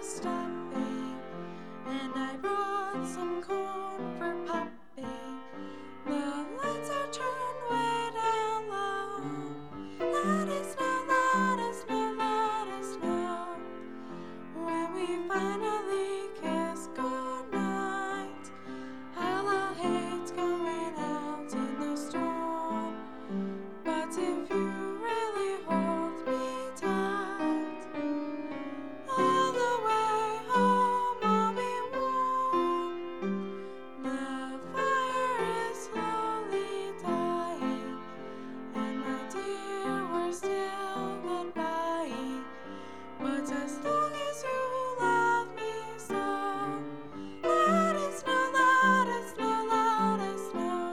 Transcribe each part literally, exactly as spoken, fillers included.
stopping, and I brought some corn for popping. The lights are turned way down low. Let us know, let us know, let us know when we finally kiss goodnight. Hello, hate's going out in the storm, but if you really hold me tight, all the way home I'll be warm. The fire is slowly dying, and my dear, we're still goodbying. But as long as you love me so, let us know, let us know, let us know.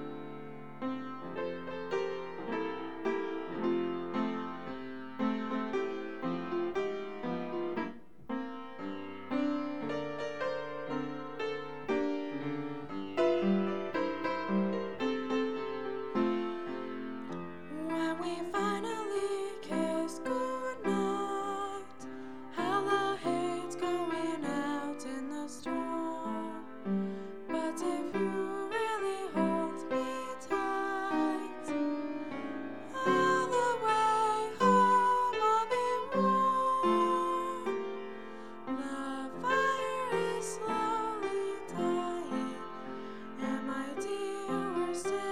When we finally kiss goodnight, hello, hate's going out in the storm. But if you really hold me tight, all the way home I'll be warm. The fire is slowly dying, and my dear, we're still